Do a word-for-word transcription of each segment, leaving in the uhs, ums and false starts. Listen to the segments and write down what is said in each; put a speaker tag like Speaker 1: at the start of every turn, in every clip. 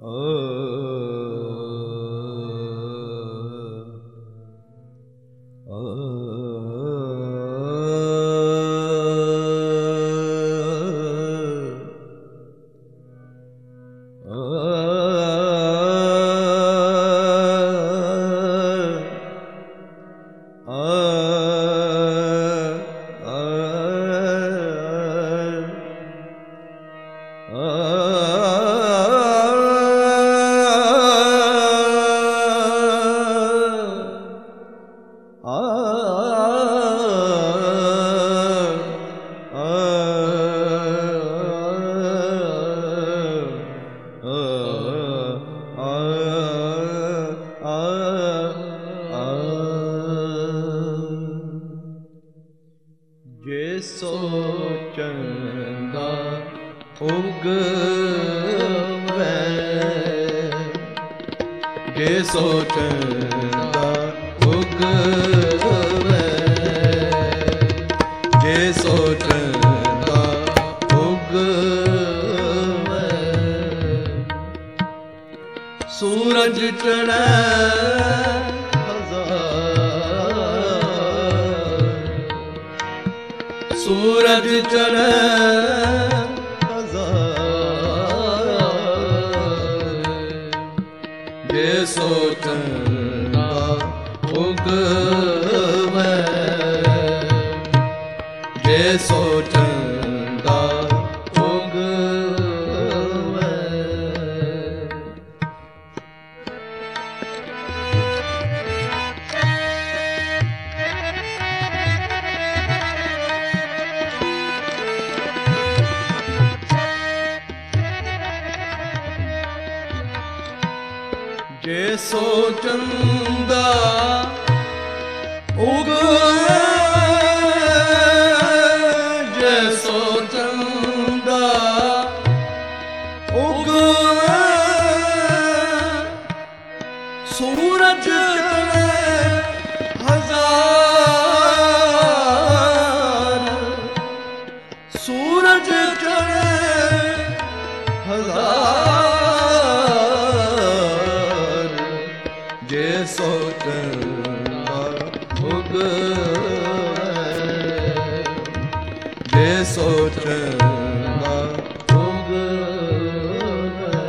Speaker 1: ਜੇ ਸੋਚੰਦਾ ਉਗਵੈ, ਜੇ ਸੋਚੰਦਾ ਉਗਵੈ, ਜੇ ਸੋਚੰਦਾ ਉਗਵੈ, ਸੂਰਜ ਚੜ੍ਹੈ ਸੂਰਜ ਚੜ੍ਹੈ ਹਜ਼ਾਰ, ਜੇ ਸੋਚੰਦਾ ਉਗਵੈ, ਜੇ ਸੋਚੰਦਾ ਉਗਵੈ। ਜੇ ਸੋਚੰਦਾ ਉਗਵੈ, ਜੇ ਸੋਚੰਦਾ ਉਗਵੈ, ਸੂਰਜ ਚੜ੍ਹੈ ਹਜ਼ਾਰ, ਸੂਰਜ ਚੜ੍ਹੈ ਹਜ਼ਾਰ, ਜੇ ਸੋਚੰਦਾ ਉਗਵੈ, ਜੇ ਸੋਚੰਦਾ ਉਗਵੈ,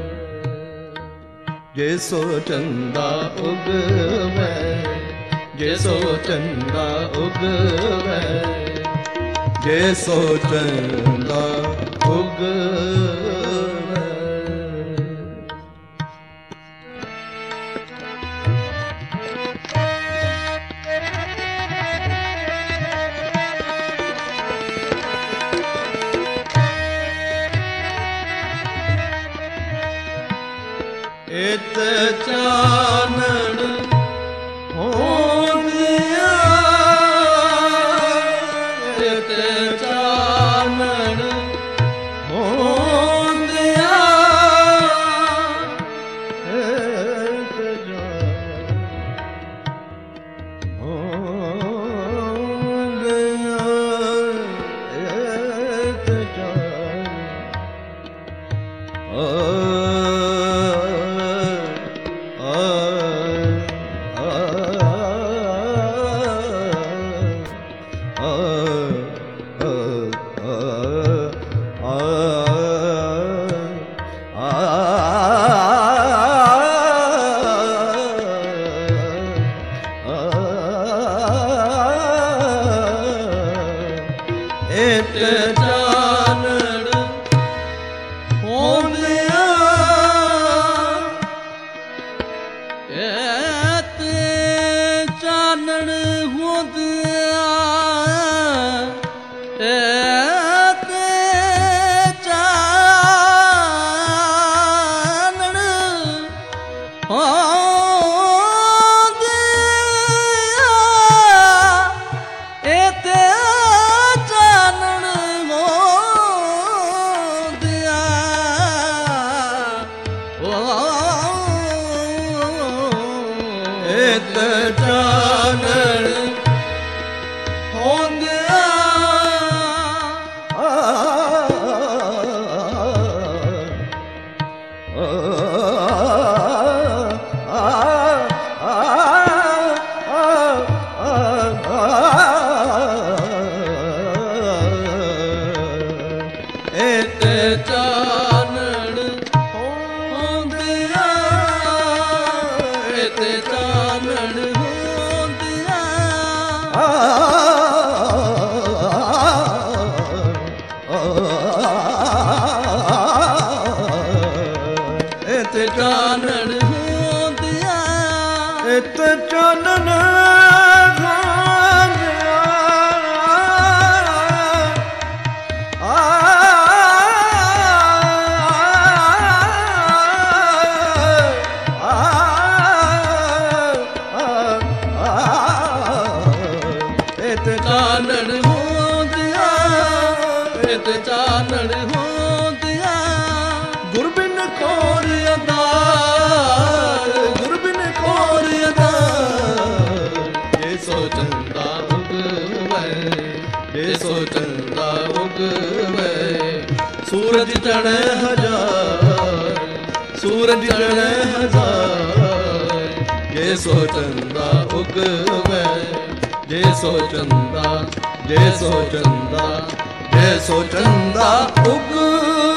Speaker 1: ਜੇ ਸੋਚੰਦਾ ਉਗਵੈ, ਜੇ ਸੋਚੰਦਾ ਉਗਵੈ, ਜੇ ਸੋਚੰਦਾ ਉਗਵੈ। ਇਤ ਚਾਨਣ ਹੋਂਦਿਆਂ, ਇਤ ਚਾਨਣ ਹੋਂਦਿਆਂ, ਇਤ ਚਾਨਣ ਹੋਂਦਿਆਂ, ਇਤ ਚਾਨਣ ਇਤ ਚਾਨਣ ਹੋਂਦਿਆਂ, ਇਤ ਚਾਨਣ ਹੋਂਦਿਆਂ, ਇਤ ਚਾਨਣ ਹੋਂਦਿਆਂ, ਇਤ ਚਾਨਣ ਹੋਂਦਿਆਂ, ਇਤ ਚਾਨਣ ਹੋਂਦਿਆਂ, ਆ ਚਾਨਣ ਹੁੰਦਿਆ
Speaker 2: ਇਤ ਚਾਨਣ ਖਾਂਦਿਆ ਆ ਇਤ
Speaker 1: ਚਾਨਣ ਹੁੰਦਿਆ ਇਤ ਚਾਨਣ ਹੁੰਦਿਆ
Speaker 2: ਗੁਰਬਿਨ ਖੋਰ
Speaker 1: ਅਦਾਰ
Speaker 2: ਗੁਰਬਿਨ ਖੋਰ
Speaker 1: ਅਦਾਰ ਜੇ ਸੋ ਚੰਦਾ ਉਗਵੇ ਜੇ ਸੋ ਚੰਦਾ ਉਗਵੇ ਸੂਰਜ ਚੜ੍ਹੇ ਹਜ਼ਾਰ ਸੂਰਜ ਚੜ੍ਹੇ ਹਜ਼ਾਰ ਜੇ ਸੋ ਚੰਦਾ ਉਗਵੇ ਜੇ ਸੋ ਚੰਦਾ ਜੇ ਸੋ ਚੰਦਾ ਜੇ ਸੋ ਚੰਦਾ ਉਗਵੇ